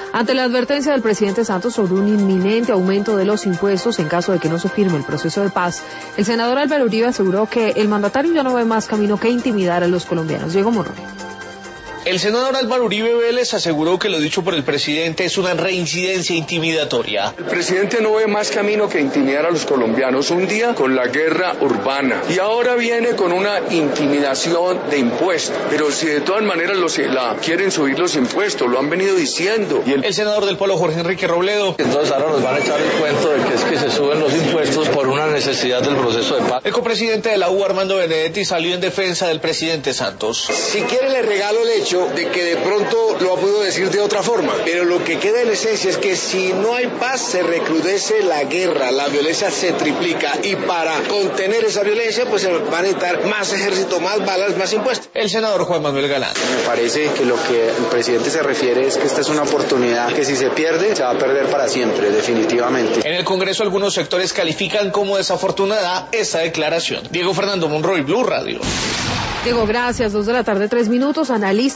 Ante la advertencia del presidente Santos sobre un inminente aumento de los impuestos en caso de que no se firme el proceso de paz, el senador Álvaro Uribe aseguró que el mandatario ya no ve más camino que intimidar a los colombianos. Diego Monroy. El senador Álvaro Uribe Vélez aseguró que lo dicho por el presidente es una reincidencia intimidatoria. El presidente no ve más camino que intimidar a los colombianos, un día con la guerra urbana y ahora viene con una intimidación de impuestos. Pero si de todas maneras quieren subir los impuestos, lo han venido diciendo. El senador del Polo, Jorge Enrique Robledo. Entonces ahora nos van a echar el cuento de que es que se suben los impuestos por una necesidad del proceso de paz. El copresidente de la U, Armando Benedetti, salió en defensa del presidente Santos. Si quiere le regalo el hecho de que de pronto lo ha podido decir de otra forma, pero lo que queda en esencia es que si no hay paz se recrudece la guerra, la violencia se triplica y para contener esa violencia pues se van a necesitar más ejército, más balas, más impuestos. El senador Juan Manuel Galán. Me parece que lo que el presidente se refiere es que esta es una oportunidad que si se pierde se va a perder para siempre, definitivamente. En el Congreso algunos sectores califican como desafortunada esta declaración. Diego Fernando Monroy, Blue Radio. Diego, gracias. 2 de la tarde, 3 minutos. Analiza